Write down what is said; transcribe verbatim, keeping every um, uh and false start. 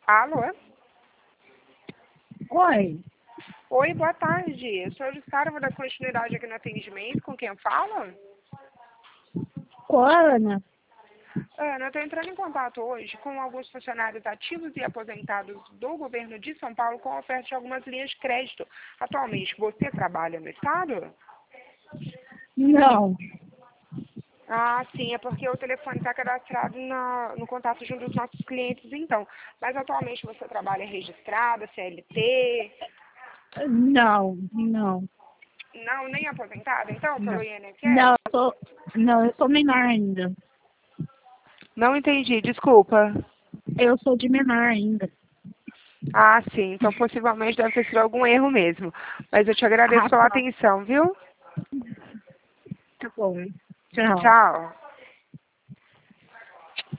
Alô? Oi, Oi, boa tarde. Eu sou a Jussara, vou dar continuidade aqui no atendimento. Com quem eu falo? com a Ana. Ana, eu estou entrando em contato hoje com alguns funcionários ativos e aposentados do governo de São Paulo com oferta de algumas linhas de crédito. Atualmente, você trabalha no Estado? Não, Ah, sim, é porque o telefone está cadastrado na- no contato de um dos nossos clientes, então. Mas atualmente você trabalha registrada, C L T? não, não, Não, nem aposentada, então, pelo não. Não, I N S S? eu sou, não, eu sou menor ainda. Não entendi, desculpa. Eu sou de menor ainda. Ah, sim. Então, possivelmente deve ter sido algum erro mesmo. Mas eu te agradeço Ah, pela tá. atenção, viu? Tá bom. Tchau. Tchau.